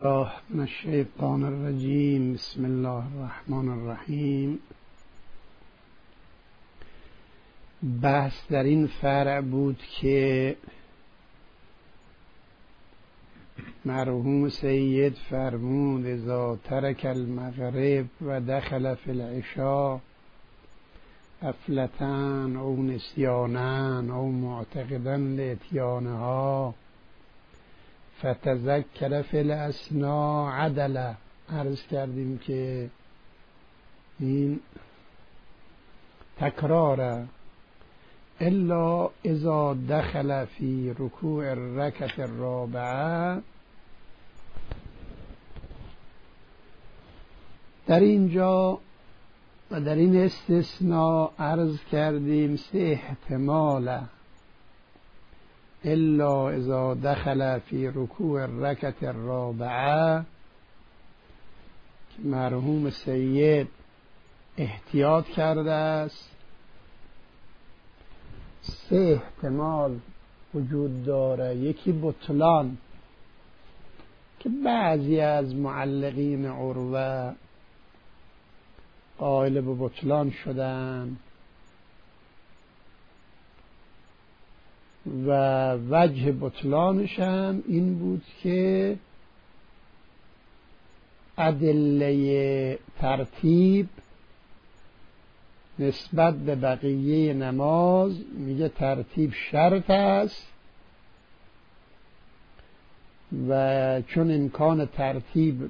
الله من الشیطان الرجیم. بسم الله الرحمن الرحیم. بحث در این فرع بود که مرحوم سید فرمود اذا ترک المغرب و دخل فی العشاء غفلة او نسیانا او معتقدا لاتیانها فتذکر فی الاثناء عدله. عرض کردیم که این تکراره الا اذا دخل فی رکوع الرکعة الرابعه. در اینجا و در این استثناء عرض کردیم سه احتماله. الا اذا دخل فی رکوع الرکعة الرابعه که مرحوم سید احتیاط کرده است. سه احتمال وجود داره. یکی بطلان که بعضی از معلقین عروه قائل به بطلان شدن و وجه بطلانش هم این بود که ادله ترتیب نسبت به بقیه نماز میگه ترتیب شرط است و چون امکان ترتیب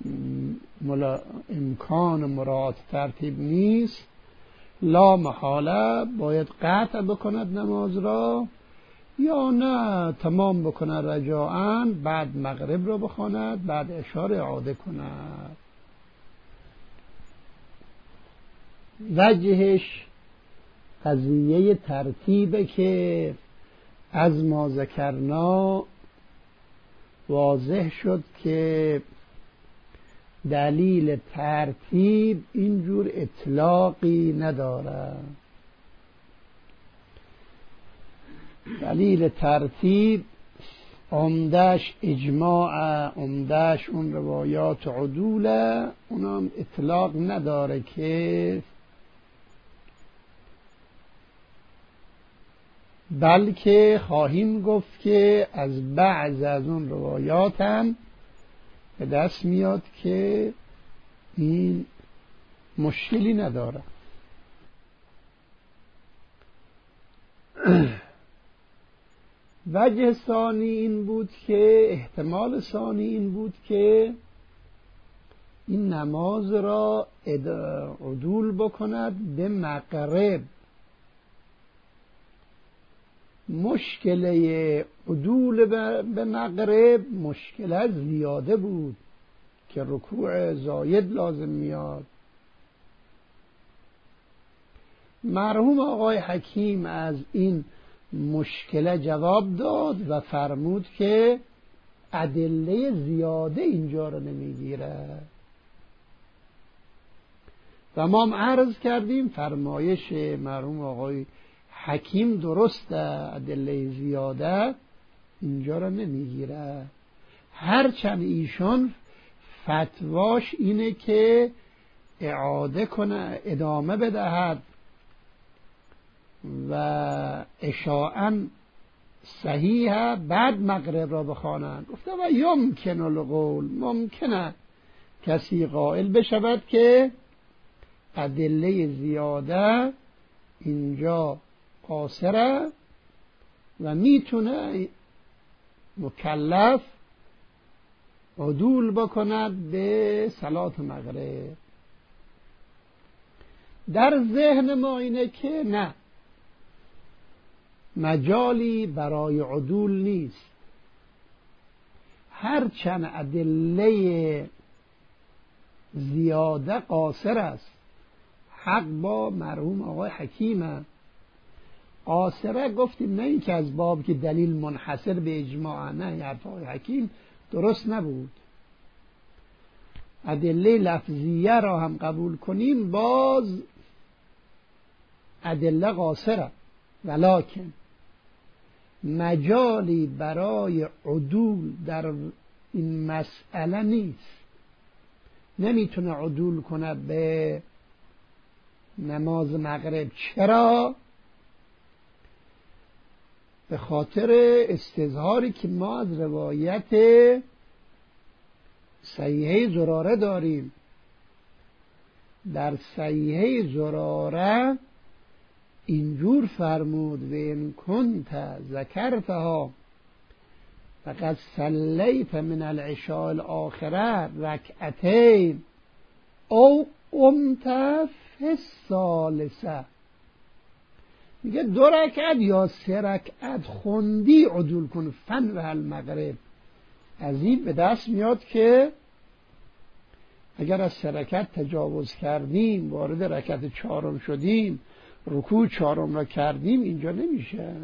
امکان مراعات ترتیب نیست لا محاله باید قطع بکند نماز را یا نه تمام بکند رجاءً بعد مغرب را بخواند بعد عشاء را اعاده کند. وجهش قضیه ترتیبه که از ما ذکرنا واضح شد که دلیل ترتیب اینجور اطلاقی نداره. دلیل ترتیب عمدهش اجماع، عمدهش اون روایات عدوله، اونم اطلاق نداره که بلکه خواهیم گفت که از بعض از اون روایات هم به دست میاد که این مشکلی نداره. وجه ثانی این بود که احتمال ثانی این بود که این نماز را عدول بکند به مغرب. مشکله عدول به مغرب مشکله زیاده بود که رکوع زاید لازم میاد. مرحوم آقای حکیم از این مشکله جواب داد و فرمود که ادله زیاده اینجا رو نمیگیره و ما هم عرض کردیم فرمایش مرحوم آقای حکیم درسته، ادله زیاده اینجا رو نمیگیره. هرچند ایشان فتواش اینه که اعاده کنه، ادامه بدهد و عشاءً صحیحه بعد مغرب را بخوانند. گفته و یمکن القول، ممکنه کسی قائل بشود که ادله زیاده اینجا قاصره و میتونه مکلف عدول بکند به صلات مغرب. در ذهن ما اینه که نه، مجالی برای عدول نیست. هرچند ادله زیاده قاصر است، حق با مرحوم آقای حکیمه. قاصره گفتیم نه این که از باب که دلیل منحصر به اجماع، نه، حرف آقای حکیم درست نبود. ادله لفظیه را هم قبول کنیم باز ادله قاصره، ولکن مجالی برای عدول در این مسئله نیست. نمیتونه عدول کنه به نماز مغرب. چرا؟ به خاطر استظهاری که ما از روایت صحیحه زراره داریم. در صحیحه زراره اینجور فرمود: و ان کنت ذکرتها فقد صلیت من العشاء الاخره رکعتین او قمت فی الثالثه. میگه 2 رکعت یا 3 رکعت خوندی عدول کن. فن و المغرب. از این به دست میاد که اگر از 3 رکعت تجاوز کردیم، وارد رکعت 4 شدیم، رکوع 4 را کردیم، اینجا نمیشه.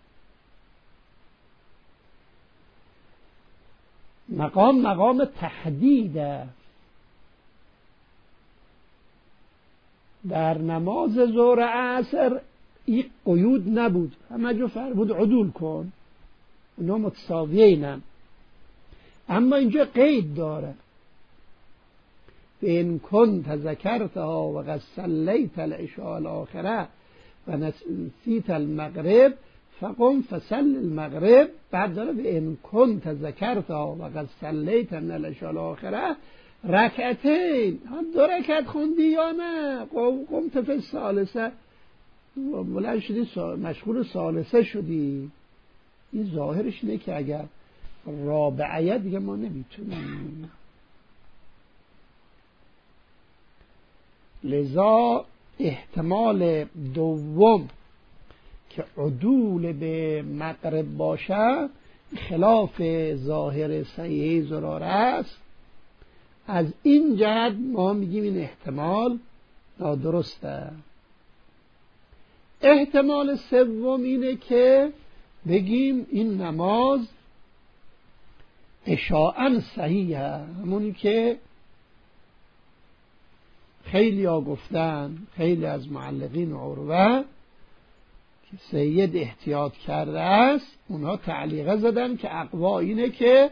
مقام تحدیده. در نماز ظهر عصر این قیود نبود، همه جو فرمود عدول کن، اونا متساویینن. اما اینجا قید داره: ان کنت ذکرتها و قد صلیت العشاء الاخره و نسیت المغرب فقم فصل المغرب. بعد داره: ان کنت ذکرتها و قد صلیت من العشاء الاخره رکعتین. 2 رکعت خوندی یا نه؟ قمت فی الثالثه، بلند شدی مشغول ثالثه شدی. این ظاهرش اینه که اگر رابعه دیگه ما نمیتونیم. لذا احتمال دوم که عدول به مغرب باشه خلاف ظاهر صحیح زراره است. از این جهت ما میگیم این احتمال نادرسته. احتمال سوم اینه که بگیم این نماز عشاءً صحیحه، همونی که خیلی ها گفتن، خیلی از معلقین عروه که سید احتیاط کرده است، اونها تعلیقه زدن که اقوا اینه که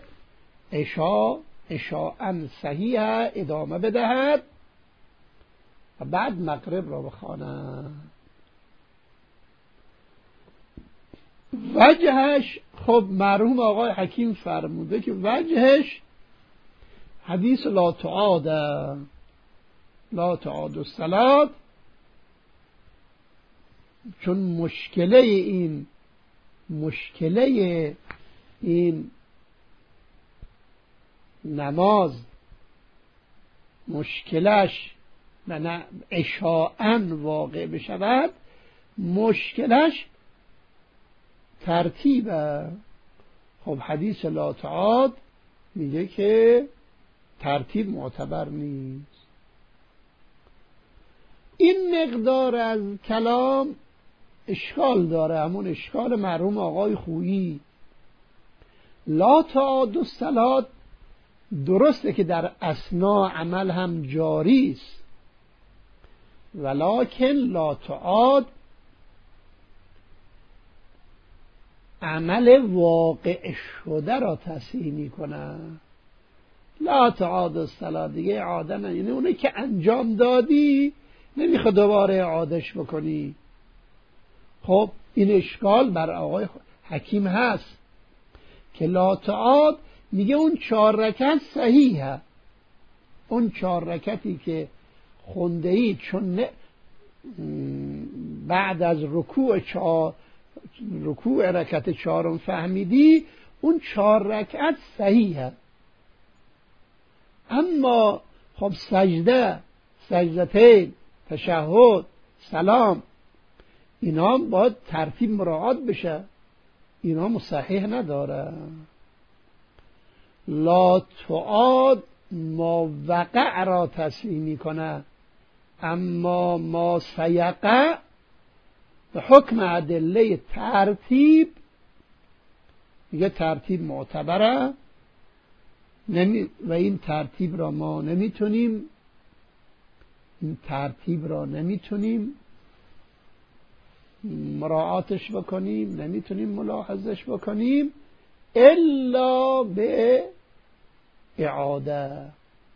عشاءً صحیحه ادامه بدهد و بعد مغرب را بخواند. وجهش خب مرحوم آقای حکیم فرموده که وجهش حدیث لا تعاد الصلاة، چون مشکله این نماز مشکلش نه عشاءً واقع بشود، مشکلش ترتیبه. خب حدیث لا تعاد میگه که ترتیب معتبر نیست. این مقدار از کلام اشکال داره، همون اشکال مرحوم آقای خویی. لا تعاد الصلاة درسته که در اثناء عمل هم جاری است، ولکن لا تعاد عمل واقع شده را تصحیح میکنه. لا تعاد الصلاة دیگه اعاده نه، یعنی اونه که انجام دادی نمیخواد دوباره اعادهش بکنی. خب این اشکال بر آقای حکیم هست که لا تعاد میگه اون 4 رکعت صحیحه، اون 4 رکعتی که خونده ای چون بعد از رکوع رکعت 4 فهمیدی، اون 4 رکعت صحیحه. اما خب سجدتین، تشهد، سلام، اینا باید ترتیب مراعات بشه، اینا مصحح نداره. لا تعاد ما وقع را تصحیح میکنه، اما ما سیقع به حکم ادله ترتیب میگه ترتیب معتبره و این ترتیب را ما نمیتونیم، مراعاتش بکنیم، نمیتونیم ملاحظش بکنیم الا به اعاده.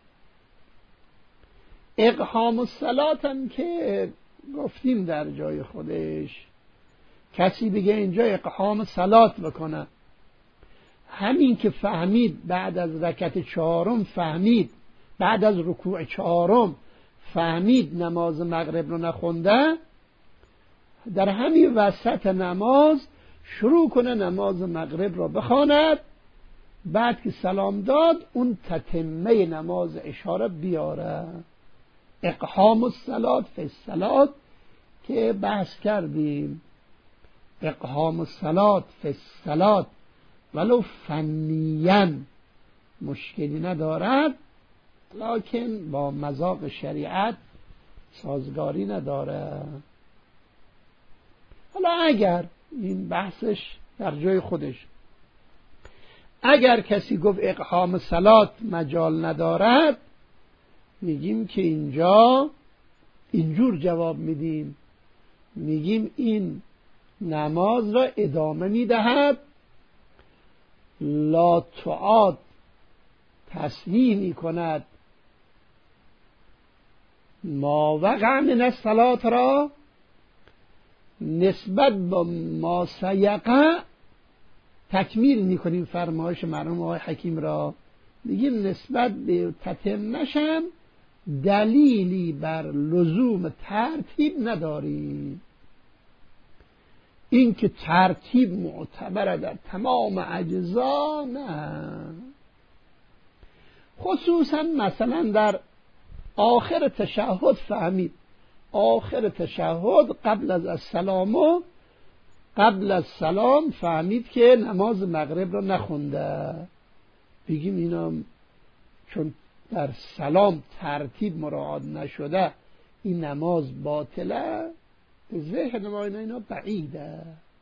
اقحام الصلات هم که گفتیم در جای خودش، کسی بگه اینجا اقحام صلات بکنه، همین که فهمید بعد از رکعت چهارم فهمید، بعد از رکوع چهارم فهمید نماز مغرب رو نخونده، در همین وسط نماز شروع کنه نماز مغرب رو بخواند، بعد که سلام داد اون تتمه نماز عشا رو بیاره. اقحام الصلات فی الصلات که بحث کردیم، اقحام الصلات فی الصلات ولو فنیاً مشکلی ندارد، لکن با مذاق شریعت سازگاری نداره. حالا اگر این بحثش در جای خودش، اگر کسی گفت اقحام صلات مجال ندارد، میگیم که اینجا اینجور جواب میدیم، میگیم این نماز را ادامه میدهد، لا تعاد تصحیح میکند ما وقع من الصلات را نسبت با ما سیقع تکمیل میکنیم فرمایش مرحوم آقای حکیم را، میگیم نسبت به تتمه‌شم دلیلی بر لزوم ترتیب نداریم. این که ترتیب معتبره در تمام اجزا نه، خصوصا مثلا در آخر تشهد فهمید، آخر تشهد قبل از السلام و قبل از سلام فهمید که نماز مغرب رو نخونده، بگیم اینا چون در سلام ترتیب مراعات نشده این نماز باطله، ذهن ما اینا بعیده.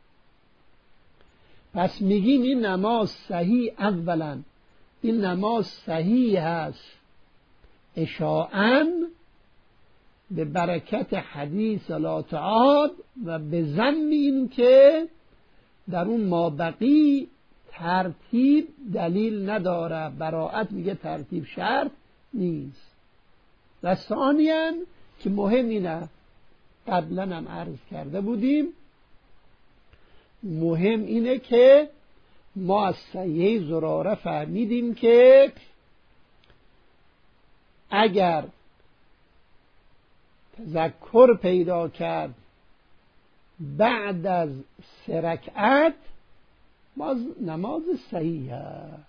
پس میگیم این نماز صحیح، اولا این نماز صحیح هست اشاعاً به برکت حدیث لا تعاد و به ظن این که در اون مابقی ترتیب دلیل نداره، براءت میگه ترتیب شرط نیست. و ثانیاً که مهم اینه، قبلا هم عرض کرده بودیم، مهم اینه که ما از صحیح زراره فهمیدیم که اگر تذکر پیدا کرد بعد از 3 رکعت باز نماز صحیحه.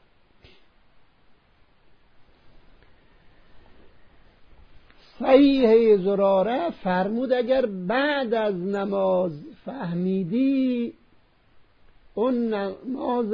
صحیح زراره فرمود اگر بعد از نماز فهمیدی اون نماز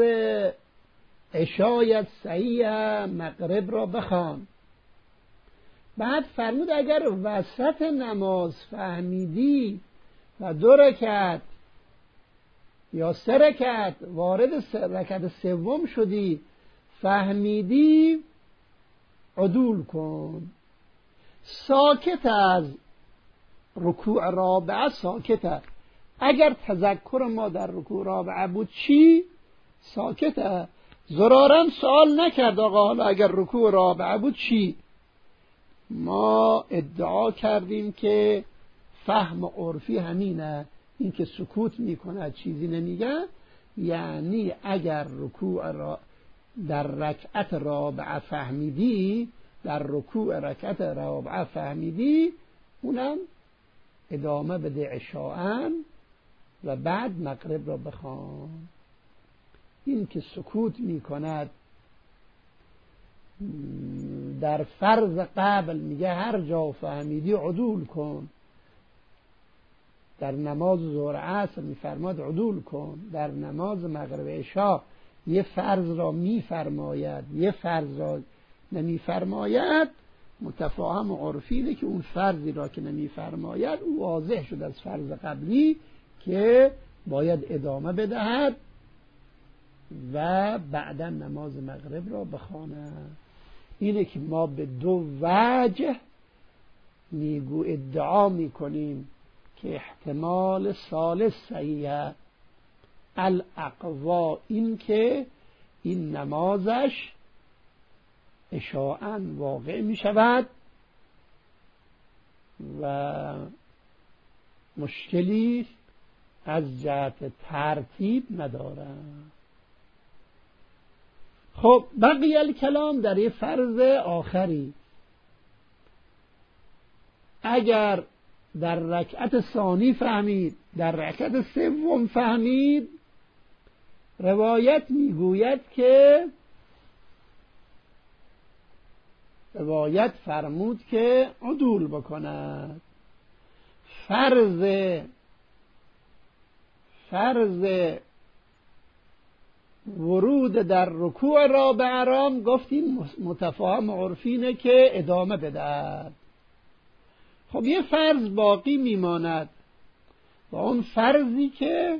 عشایت صحیحه، مغرب را بخوان. بعد فرمود اگر وسط نماز فهمیدی و 2 رکعت یا 3 رکعت وارد رکعت سوم شدی فهمیدی عدول کن، ساکت از رکوع رابعه ساکت. اگر تذکر ما در رکوع رابعه بود چی؟ ساکت. زرارم سوال نکرد آقا حالا اگر رکوع رابعه بود چی؟ ما ادعا کردیم که فهم عرفی همینه، این که سکوت میکنه چیزی نمیگه، یعنی اگر رکوع در رکعت رابعه فهمیدی، در رکوع رکعت رابعه فهمیدی، اونم ادامه بده عشاءً و بعد مغرب را بخوان. این که سکوت میکند در فرض قبل میگه هر جا فهمیدی عدول کن، در نماز ظهر عصر میفرماد عدول کن، در نماز مغرب عشاء یه فرض را میفرماید یه فرض را نمیفرماید، متفاهم و عرفیه که اون فرضی را که نمیفرماید او واضح شد از فرض قبلی که باید ادامه بدهد و بعدا نماز مغرب را بخواند. اینه که ما به 2 وجه میگو ادعا میکنیم که احتمال ثالث صحیحه. الاقوا این که این نمازش اشاعاً واقع می شود و مشکلی از جهت ترتیب ندارد. خب بقیه الکلام در یه فرض آخری، اگر در رکعت ثانی فهمید، در رکعت سوم فهمید، روایت میگوید که روایت فرمود که عدول بکند. فرض ورود در رکوع رابع را گفتیم متفاهم عرفینه که ادامه بدهد. خب یه فرض باقی میماند و اون فرضی که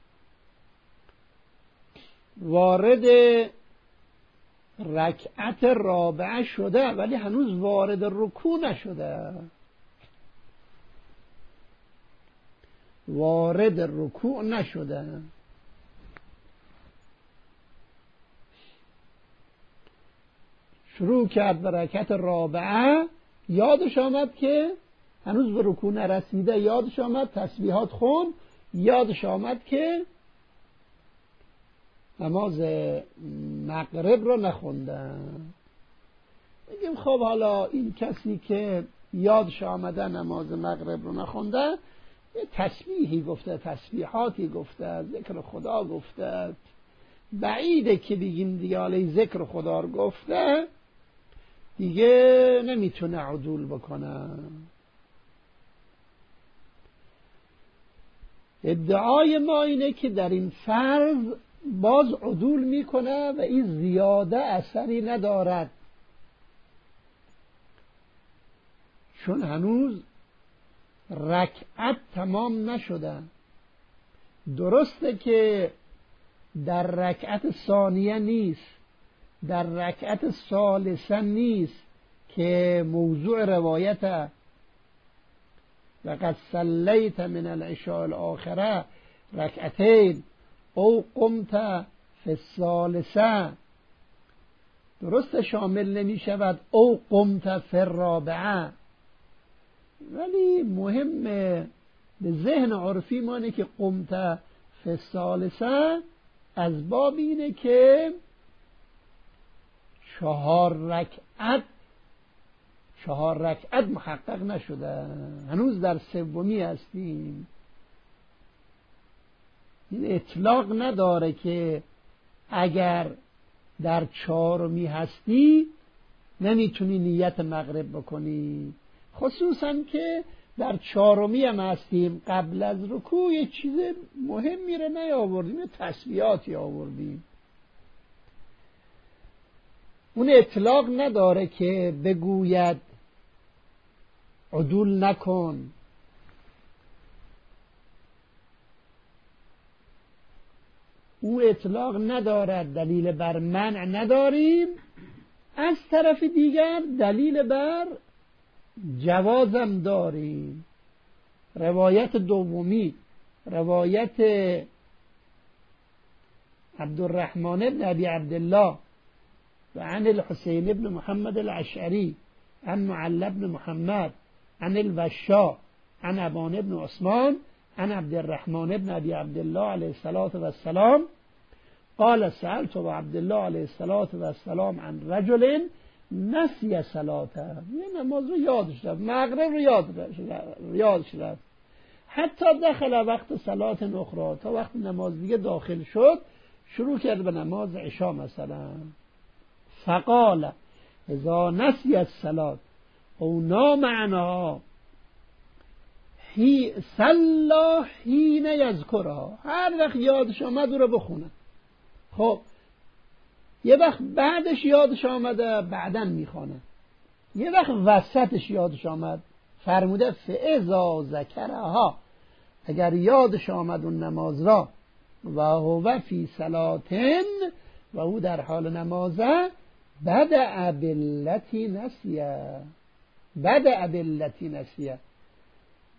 وارد رکعت رابعه شده ولی هنوز وارد رکوع نشده، وارد رکوع نشده. شروع کرد به رکعت رابعه، یادش آمد که هنوز به رکوع نرسیده، یادش آمد تسبیحات خون، یادش آمد که نماز مغرب رو نخوندن. بگیم خب حالا این کسی که یادش آمده نماز مغرب رو نخونده، یه تسبیحی گفته، تسبیحاتی گفته، ذکر خدا گفته، بعیده که بگیم دیگه حالا ذکر خدا رو گفته دیگه نمیتونه عدول بکنه. ادعای ما اینه که در این فرض باز عدول میکنه و این زیاده اثری ندارد، چون هنوز رکعت تمام نشده. درسته که در رکعت ثانیه نیست، در رکعت ثالثه نیست که موضوع روایته لقد صلیت من العشاء الاخره رکعتین او قمت فی الثالثه، درست شامل نمی شود او قمت فی الرابعه، ولی مهمه به ذهن عرفی مانه که قمت فی الثالثه از باب اینه که 4 رکعت محقق نشده، هنوز در سومی هستیم. این اطلاق نداره که اگر در 4می هستی نمیتونی نیت مغرب بکنی، خصوصا که در 4می هم هستیم، قبل از رکوع یه چیز مهمی رو نیاوردیم، یه تسبیحاتی آوردیم. اون اطلاق نداره که بگوید عدول نکن. او اطلاق ندارد، دلیل بر منع نداریم. از طرف دیگر دلیل بر جوازم داریم. روایت دومی، روایت عبدالرحمن بن ابی عبدالله و عن الحسین بن محمد الاشعری عن معل بن محمد عن الوشا عن ابان بن عثمان عن عبدالرحمن بن ابی عبدالله علیه الصلاة والسلام قال سألت عبدالله علیه الصلاة والسلام عن رجل نسی صلاته، یه نماز رو یادش رفت، مغرب رو یادش رفت، حتی دخل وقت صلات اخرى، تا وقت نماز دیگه داخل شد شروع کرد به نماز عشا مثلا. فقال اذا نسی الصلاة او نام عنها صلی حین یذکرها، هر وقت یادش آمد او رو بخونه. خب یه وقت بعدش یادش آمده بعداً میخونه، یه وقت وسطش یادش آمد، فرموده فاذا ذکرها، اگر یادش آمد اون نماز را و هو فی صلاتن و او در حال نمازه، بدأ باللتی نسیه، بدأ باللتی نسیه،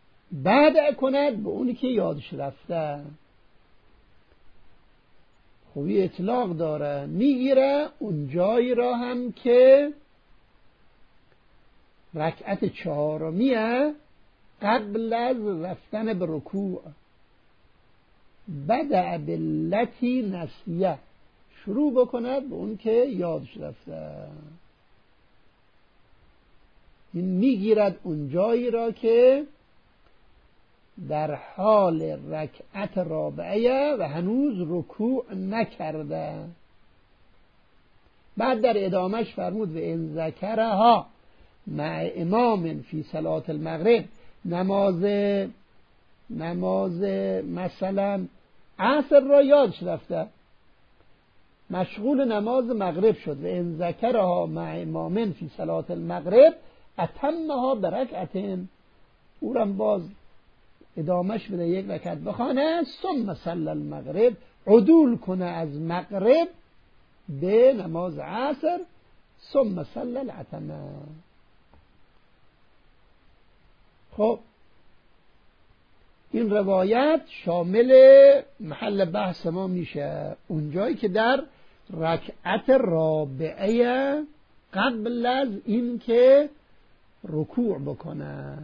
بدأ کند به اونی که یادش رفته. خوبی اطلاق داره، میگیره اون جایی را هم که رکعت چهارمیه قبل از رفتن به رکوع، بدأ باللتی نسیه، شروع بکند به اون که یادش رفته. این میگیرد اون جایی را که در حال رکعت رابعه و هنوز رکوع نکرده. بعد در ادامهش فرمود و ان ذکرها مع امام فی صلاة المغرب، نماز مثلا عصر را یادش رفته، مشغول نماز مغرب شد، و ان ذکرها مع امام فی صلاة المغرب اتمها برکعتین، او را باز ادامهش بده یک رکعت بخوانه، ثم صلی المغرب، عدول کنه از مغرب به نماز عصر، ثم صلی العتمه. خب این روایت شامل محل بحث ما میشه اونجایی که در رکعت رابعه قبل از این که رکوع بکنه.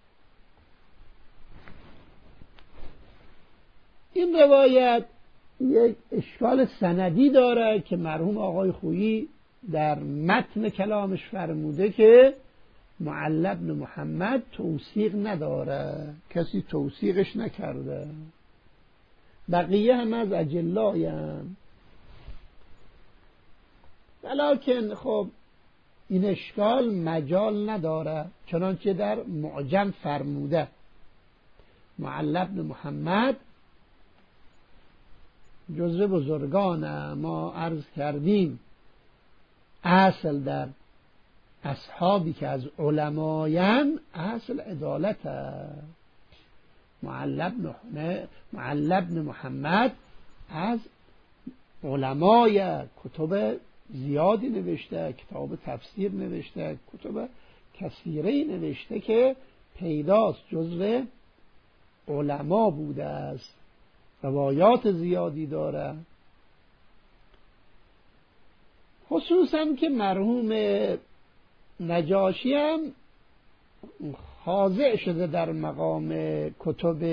این روایت یک اشکال سندی داره که مرحوم آقای خویی در متن کلامش فرموده که معل بن محمد توثیق نداره، کسی توثیقش نکرده، بقیه هم از اجلایم، ولکن خب این اشکال مجال نداره، چنانچه در معجم فرموده معل بن محمد جزو بزرگان ما عرض کردیم، اصل در اصحابی که از علماین اصل عدالت. معل بن محمد از علمای کتب زیادی نوشته، کتاب تفسیر نوشته، کتب کثیری نوشته که پیداست جزو علما بوده است، روایات زیادی داره، خصوصا که مرحوم نجاشی هم خاضع شده در مقام کتب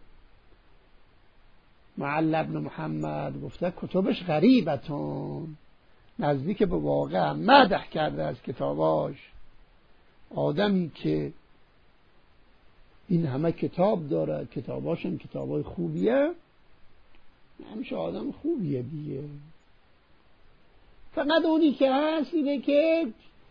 معل بن محمد، گفته کتبش غریبتون، نزدیک به واقع، مدح کرده از کتاباش. آدمی که این همه کتاب داره، کتاباش هم کتابای خوبیه، همیشه آدم خوبیه دیگه. فقط اونی که هست اینه که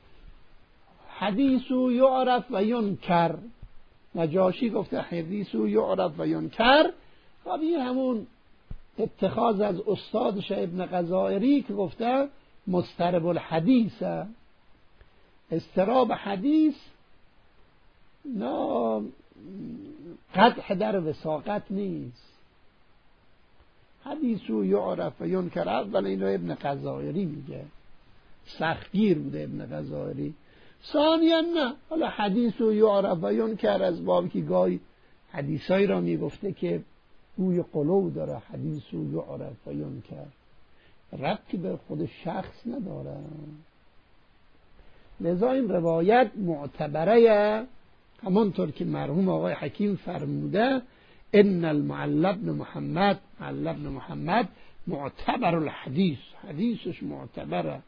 حدیثو یعرف و ینکر، نجاشی گفته حدیثو یعرف و ینکر، خب این همون اتخاذ از استادش ابن غزائری که گفته مضطرب الحدیث، اضطراب حدیث نه قدح در وثاقت نیست. حدیثو یعرف و ینکر، اول اینو ابن غزائری میگه، سختگیر بوده ابن غزائری. ثانیا نه، حالا حدیثو یعرف و ینکر از بابی که گاهی حدیثایی را میگفته که بوی قلو داره، حدیثو یعرف و ینکر، ربطی به خود شخص نداره. لذا این روایت معتبره، همانطور که مرحوم آقای حکیم فرموده ان المعل بن محمد معتبر الحدیث، حدیثش معتبره.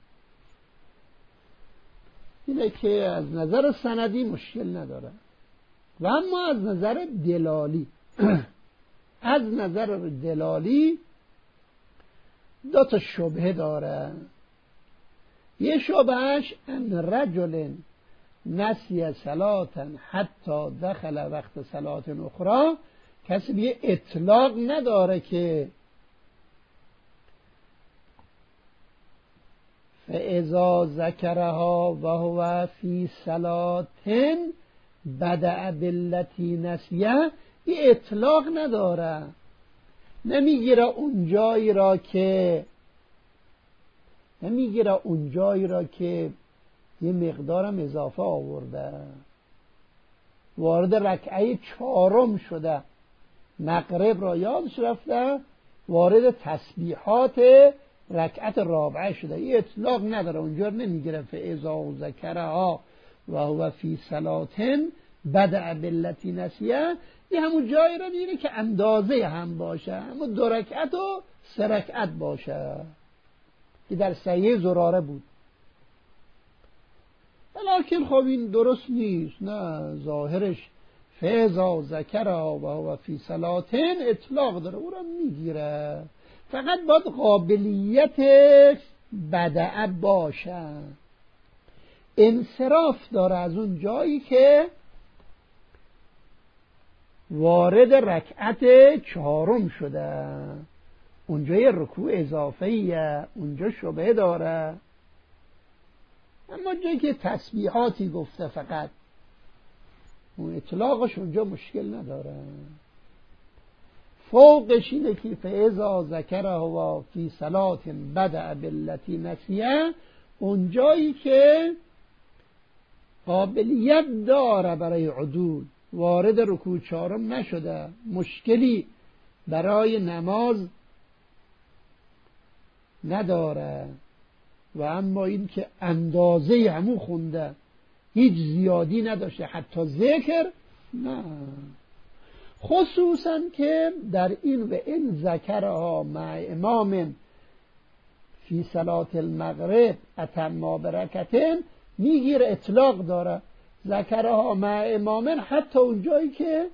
اینه که از نظر سندی مشکل نداره. و اما از نظر دلالی از نظر دلالی دو تا شبهه داره. یه شبهش ان رجل نسی صلاة حتی دخل وقت صلاة اخرى، کسی به اطلاق نداره که فاذا ذکرها وهو فی صلاة بدأ باللتی نسیه، این اطلاق نداره، نمیگیره اون جایی را که یه مقدارم اضافه آورده، وارد رکعه 4 شده، مغرب را یادش رفته، وارد تسبیحات رکعت رابعه شده. این اطلاق نداره، اونجا نمیگیره فاذا ذکرها و هو فی صلاه بدأ بالتی نسیه. این همون جایی رو میگیره که اندازه هم باشه، اما 2 رکعت و 3 رکعت باشه که در صحیح زراره بود. لکن خب این درست نیست، نه، ظاهرش فاذا ذکرها و هو فی صلاه اطلاق داره، او رو میگیره، فقط باید قابلیت بدأ باشه. انصراف داره از اون جایی که وارد رکعت 4 شده، اونجا یه رکوع اضافه‌ایه، اونجا شبهه داره. اما جایی که تسبیحاتی گفته فقط، اون اطلاقش اونجا مشکل نداره. فوقش اینه که فاذا ذکرها فی صلاه بدأ بالتی نسیه، اونجایی که قابلیت داره برای عدول، وارد رکوع 4 نشده، مشکلی برای نماز نداره، و اما این که اندازه همون خونده، هیچ زیادی نداشته، حتی ذکر نه. خصوصا که در این و این ذکرها مع امام فی صلاة المغرب اتم برکتن میگیره، اطلاق داره. ذکرها مع امام حتی اونجایی که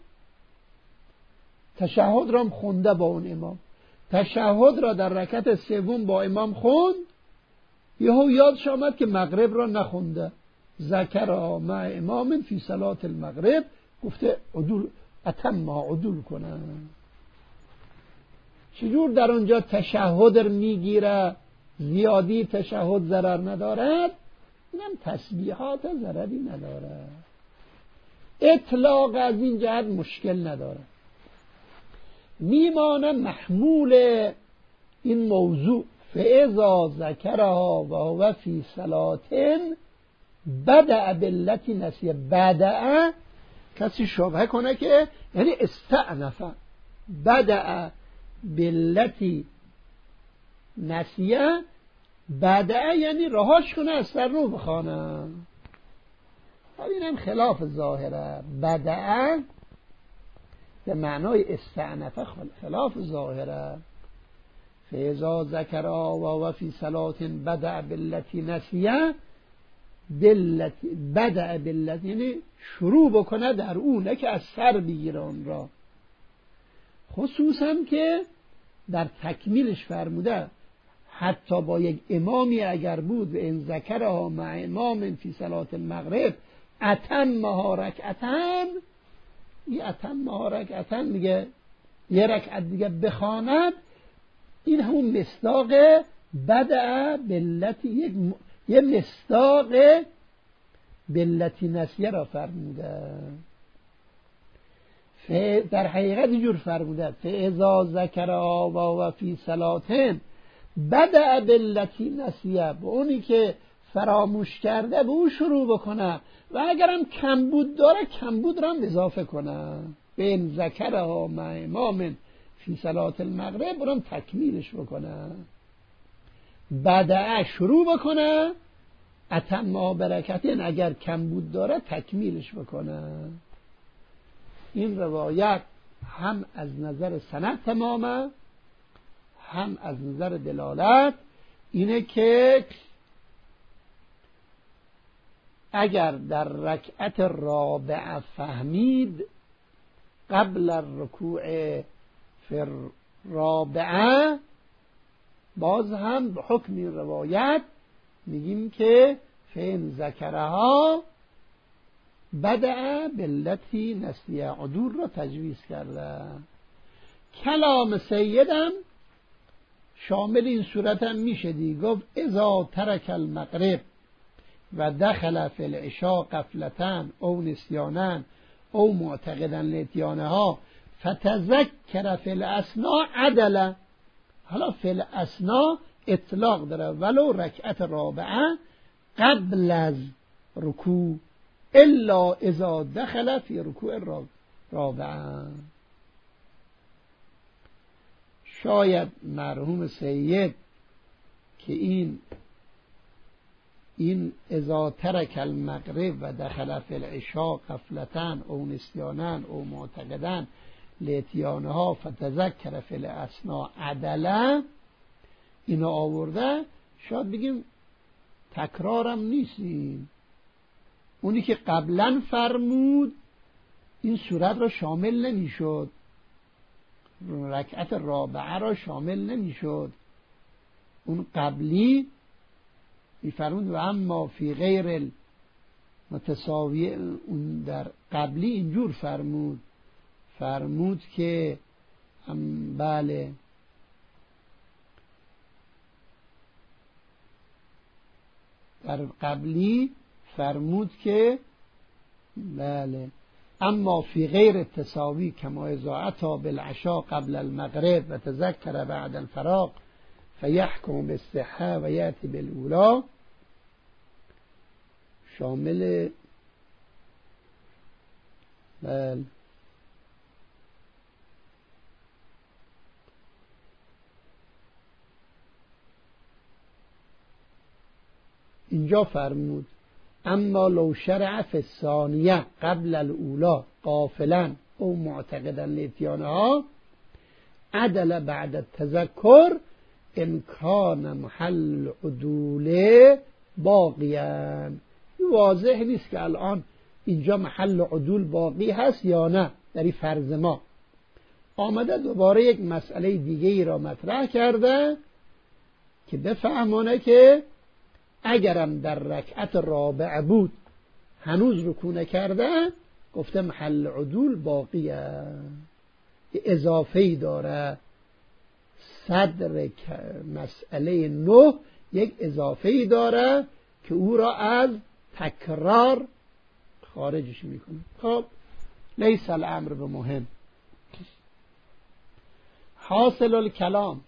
تشهد را خونده با اون امام، تشهد را در رکعت 3 با امام خوند، یهو یادش آمد که مغرب را نخونده، ذکرها مع امام فی صلاة المغرب، گفته عدول اتم عدول کنه. چجور در اونجا تشهد میگیره، زیادی تشهد ضرر ندارد، اینم تسبیحات ضرری نداره، اطلاق از این جهت مشکل نداره. میمانه محمول این موضوع فاذا ذکرها و هو فی صلاه بدأ بالتی نسیه. بدأ کسی شبهه کنه که یعنی استعنف، بدأ بالتی نسیه، بدأ یعنی رهاش کنه، از سر رو بخوانه. اینم خلاف ظاهره. بدأ به معنای استعنف خلاف ظاهره. فاذا ذکرها و هو فی صلاه بدأ بالتی نسیه، بدأ بالتی یعنی شروع بکنه در اون، نه که از سر بگیره اون را. خصوصا که در تکمیلش فرموده حتی با یک امامی اگر بود و این ذکرها مع امام فی صلاة المغرب اتمها رکعتن، این اتمها رکعتن میگه یه رکعت دیگه بخواند، این همون مصداق بدأ بالتی، یه مصداق بالتی نسیه را فرموده. در حقیقت اینجور فرموده فاذا ذکرها و هو فی صلاه بدأ بالتی نسیه، به اونی که فراموش کرده به او شروع بکنه، و اگرم کمبود داره کمبود را اضافه کنه. به این ذکرها مع امام فی صلاة المغرب برام تکمیلش بکنه. بدأ شروع بکنه، اتم برکتین اگر کمبود داره تکمیلش بکنه. این روایت هم از نظر سند تمامه، هم از نظر دلالت اینه که اگر در رکعت رابعه فهمید قبل الرکوع فی الرابعه، باز هم به حکم این روایت میگیم که فین ذکرها بدأ بالتی نسیه، عدول را تجویز کرده. کلام سیدم شامل این صورت هم میشه دیگه، گفت اذا ترک المغرب و دخل فی العشاء غفلتن او نسیانن او معتقدن لاتیانها فتذکر فی الاثناء عدله. حالا فی الاثناء اطلاق داره، ولو رکعت رابعه قبل از رکوع الا اذا دخل فی رکوع رابعه. شاید مرحوم سید که این اذا ترک المغرب و دخل فی العشاء غفلة او نسیانا او معتقدا لاتیانها فتذکر فی الاثناء عدله، اینو آورده، شاید بگیم تکرارم نیستیم. اونی که قبلا فرمود این صورت را شامل نمیشد، رکعت رابعه را شامل نمیشد. اون قبلی میفرمود و اما فی غیر متساوی، اون در قبلی اینجور فرمود که بله در قبلی فرمود که بله اما فی غیر التساوی کما اذا اتی بالعشاء قبل المغرب و تذکر بعد الفراغ فیحکم بالصحة و یأتی بالاولی، شامل بله اینجا فرمود اما لو شرع فی الثانیه قبل الاولی غافلا او معتقدا لاتیانها عدل بعد التذکر ان کان محل عدول باقیا. واضح نیست که الان اینجا محل عدول باقی هست یا نه. در این فرض ما آمده دوباره یک مسئله دیگه ای را مطرح کرده که بفهمونه که اگرم در رکعت رابعه بود هنوز رکوع نکرده، گفته محل عدول باقیه، اضافه‌ای داره. صدر مسئله 9 یک اضافه‌ای داره که او را از تکرار خارجش میکنه. خب لیس الامر به مهم. حاصل الکلام،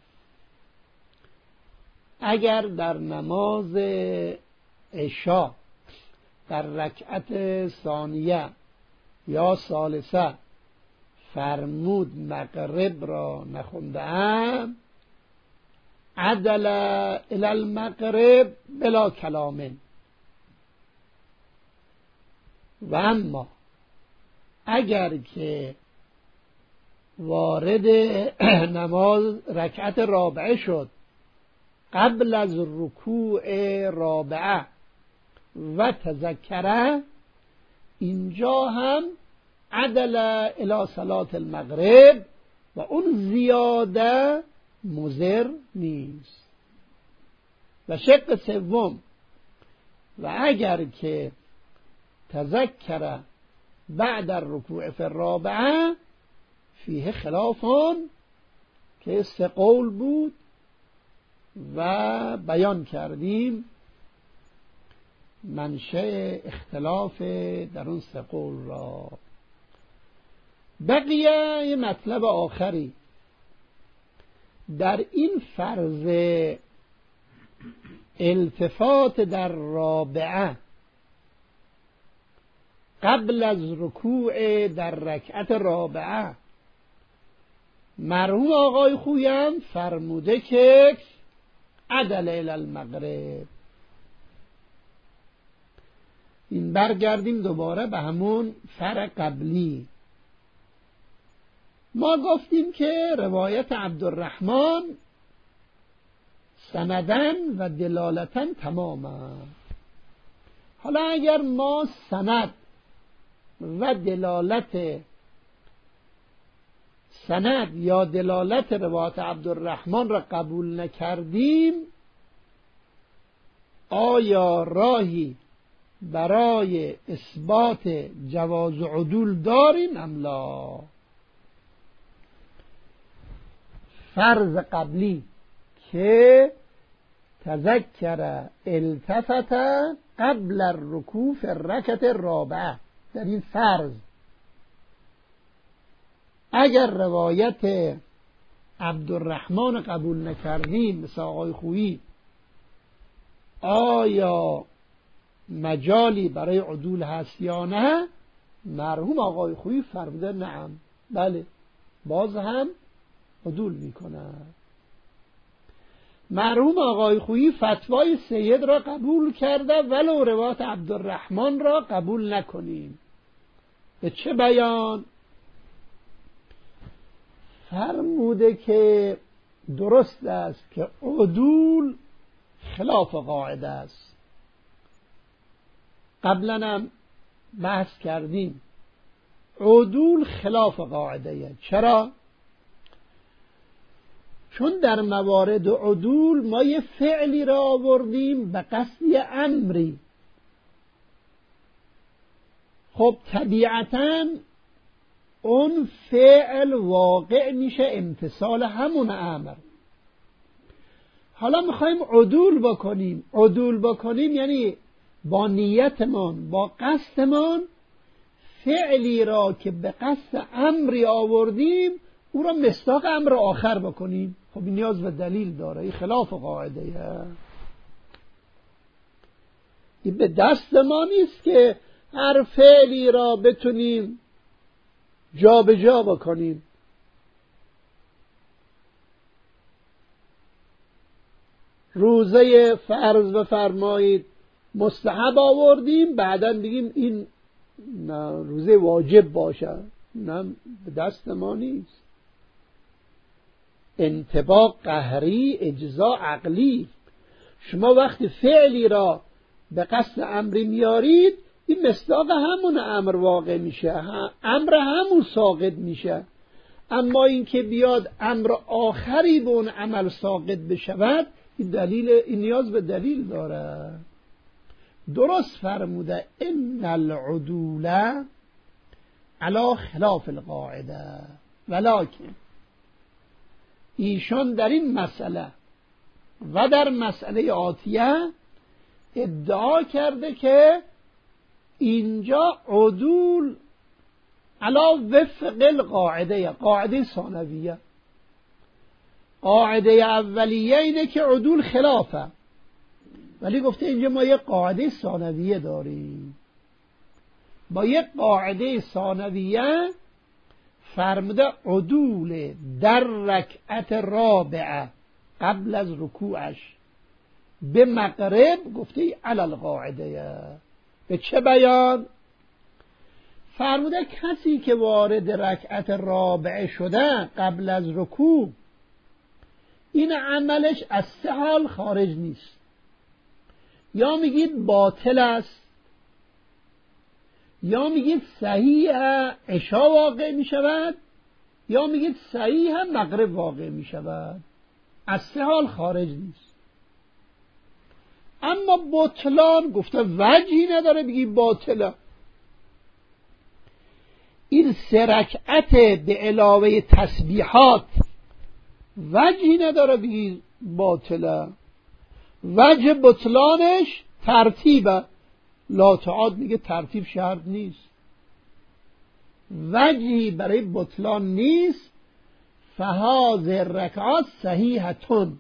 اگر در نماز عشا در رکعت ثانیه یا ثالثه فرمود مغرب را نخوندم، عدل الی المغرب بلا کلام. و اما اگر که وارد نماز رکعت رابعه شد قبل از رکوع رابعه و تذکره، اینجا هم عدل الی صلاة المغرب و اون زیاده مضر نیست. و شق سوم، و اگر که تذکر بعد الرکوع فی الرابعه فیه خلافان که 3 قول بود و بیان کردیم منشأ اختلاف در اون 3 قول را. بقیه یه مطلب آخری در این فرض التفات در رابعه قبل از رکوع در رکعت رابعه، مرحوم آقای خویم فرموده که عدل الی المغرب. این برگردیم دوباره به همون فرع قبلی. ما گفتیم که روایت عبدالرحمن سندن و دلالتن تماما. حالا اگر ما سند و دلالت سند یا دلالت روایت عبدالرحمن را قبول نکردیم، آیا راهی برای اثبات جواز عدول داریم ام لا؟ فرض قبلی که تذکر التفت قبل الرکوع فی الرکعة الرابعه، در این فرض اگر روایت عبدالرحمن قبول نکردیم مثل آقای خویی، آیا مجالی برای عدول هست یا نه؟ مرحوم آقای خویی فرموده نعم، بله، باز هم عدول میکند. مرحوم آقای خویی فتوای سید را قبول کرده ولو روایت عبدالرحمن را قبول نکنیم. به چه بیان؟ فرموده که درست است که عدول خلاف قاعده است. قبلا هم بحث کردیم عدول خلاف قاعده. چرا؟ چون در موارد عدول ما یه فعلی را آوردیم به قصد امری. خب طبیعتاً اون فعل واقع میشه امتثال همون امر. حالا میخوایم عدول بکنیم یعنی با نیتمان با قصدمان فعلی را که به قصد امری آوردیم او را مصداق امر آخر بکنیم. خب این نیاز به دلیل داره، این خلاف قاعده. این به دست ما نیست که هر فعلی را بتونیم جا به جا بکنیم. روزه فرض بفرمایید مستحب آوردیم بعداً بگیم این روزه واجب باشه، نه به دست ما نیست. انطباق قهری، اجزا عقلی. شما وقتی فعلی را به قصد امری میارید این مصداق همون امر واقع میشه، امر همون ساقط میشه. اما اینکه بیاد امر آخری به اون عمل ساقط بشود این نیاز به دلیل داره. درست فرموده ان العدول علی خلاف القاعده، ولکن ایشان در این مسئله و در مسئله آتیه ادعا کرده که اینجا عدول علی وفق القاعده، قاعده ثانویه. قاعده اولیه اینه که عدول خلافه، ولی گفته اینجا ما یک قاعده ثانویه داریم. با یک قاعده ثانویه فرموده عدول در رکعت رابعه قبل از رکوعش به مغرب گفته علل قاعده. به چه بیان؟ فرموده کسی که وارد رکعت رابعه شده قبل از رکوع این عملش از سه حال خارج نیست. یا میگید باطل است، یا میگید صحیح عشا واقع میشود، یا میگید صحیح مغرب واقع میشود. از سه حال خارج نیست. اما بطلان گفته وجهی نداره بگی باطله. این سه رکعت به علاوه تسبیحات وجهی نداره بگی باطله. وجه بطلانش ترتیبه. لا تعاد میگه ترتیب شرط نیست. وجهی برای بطلان نیست. فهاذ رکعات صحیحتون.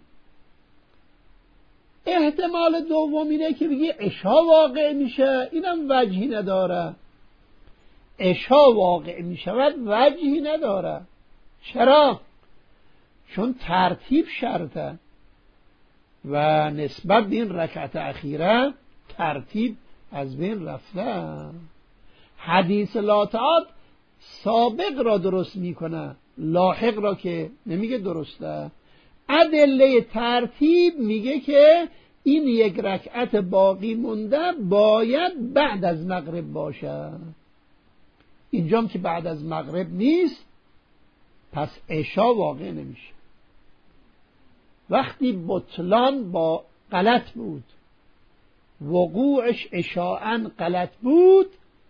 احتمال دوم اینه که بگی عشا واقع میشه، اینم وجهی نداره. عشا واقع میشود وجهی نداره. چرا؟ چون ترتیب شرطه و نسبت به این رکعت اخیره ترتیب از بین رفته. حدیث لا تعاد سابق را درست میکنه، لاحق را که نمیگه درسته. ادله ترتیب میگه که این یک رکعت باقی مونده باید بعد از مغرب باشه. اینجام که بعد از مغرب نیست پس عشا واقع نمیشه. وقتی بطلان با غلط بود، وقوعش عشاءً غلط بود،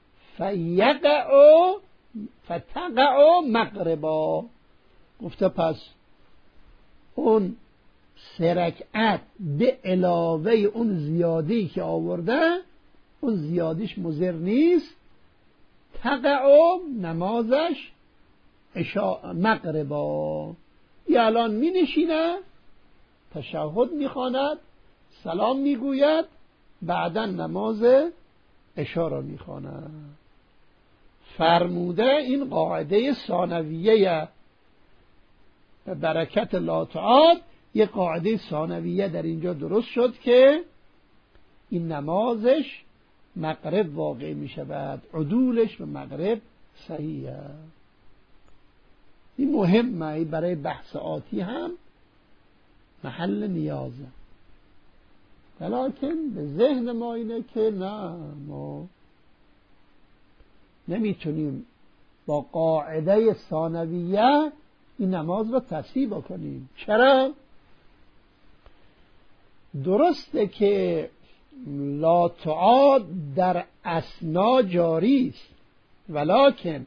فتقع مغربا. گفته پس اون سه رکعت به علاوه اون زیادی که آورده اون زیادیش مضر نیست. تقع نمازش عشاء مغربا. یه الان می نشینه، تشهد می خواند، سلام می گوید، بعدا نماز عشا را می خواند. فرموده این قاعده ثانویه برکت لا تعاد یه قاعده ثانویه در اینجا درست شد که این نمازش مغرب واقع می شود، عدولش به مغرب صحیحه. این مهمه، برای بحث آتی هم محل نیازه. ولیکن به ذهن ما اینه که نه، ما نمیتونیم با قاعده ثانویه این نماز رو تصحیح بکنیم. چرا؟ درسته که لا تعاد در اثنا جاری است، ولیکن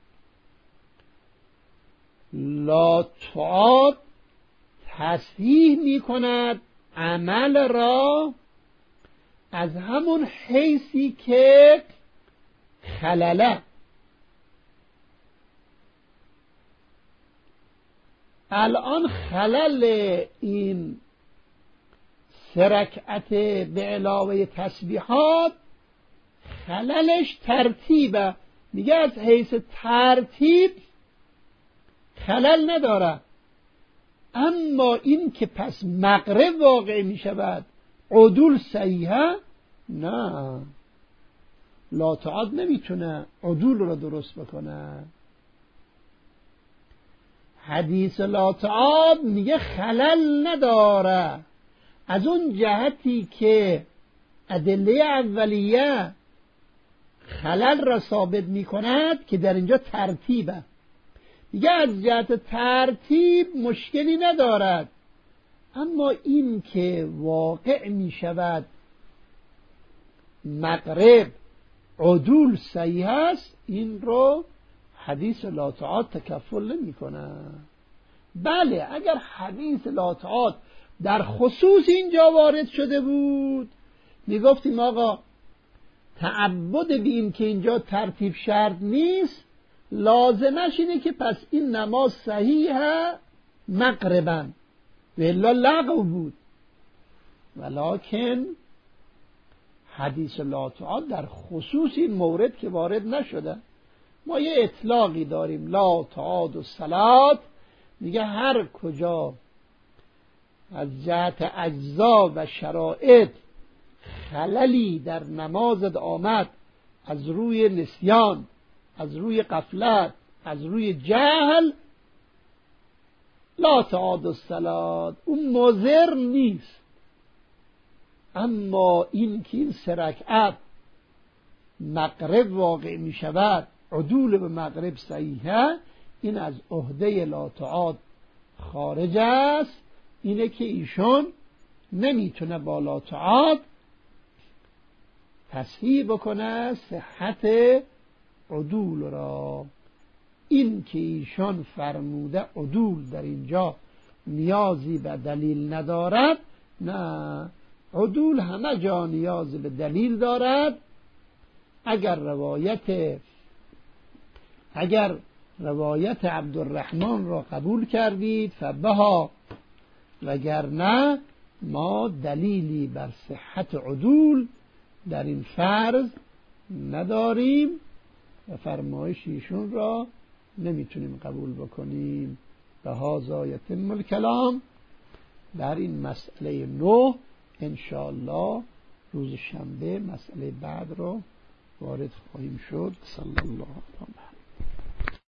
لا تعاد تصحیح می کند عمل را از همون حیثی که خلله. الان خلل این 3 رکعت به علاوه تسبیحات خللش ترتیبه، میگه از حیث ترتیب خلل نداره، اما این که پس مغرب واقع می شود عدول صحیحه، نه، لا تعاد نمیتونه عدول رو درست بکنه. حدیث لا تعاد میگه خلل نداره از اون جهتی که ادله اولیه خلل را ثابت می کند که در اینجا ترتیبه. دیگه از جهت ترتیب مشکلی ندارد، اما این که واقع می شود مغرب عدول صحیح است، این رو حدیث لا تعاد تکفل نمی کنه. بله، اگر حدیث لا تعاد در خصوص اینجا وارد شده بود می گفتیم آقا تعبد به این که اینجا ترتیب شرط نیست، لازمش اینه که پس این نماز صحیحه مغربا، و الا لغو بود. ولکن حدیث لا تعاد در خصوص این مورد که وارد نشده. ما یه اطلاقی داریم، لا تعاد الصلاة، میگه هر کجا از جهت اجزا و شرایط خللی در نمازت آمد، از روی نسیان، از روی غفلت، از روی جهل، لا تعاد الصلاة، اون مضر نیست. اما این که این 3 رکعت مغرب واقع می شود، عدول به مغرب صحیحه، این از عهده لا تعاد خارج است. اینه که ایشون نمیتونه با لا تعاد تصحیح بکنه صحت عدول را. این که ایشان فرموده عدول در اینجا نیازی به دلیل ندارد، نه، عدول همه جا نیاز به دلیل دارد. اگر روایت عبدالرحمن را قبول کردید فبها، وگرنه ما دلیلی بر صحت عدول در این فرض نداریم و فرمایش ایشون را نمیتونیم قبول بکنیم. به هذا یتم الکلام. در این مسئله 9 انشاءالله روز شنبه مسئله بعد رو وارد خواهیم شد. صلی الله علیه و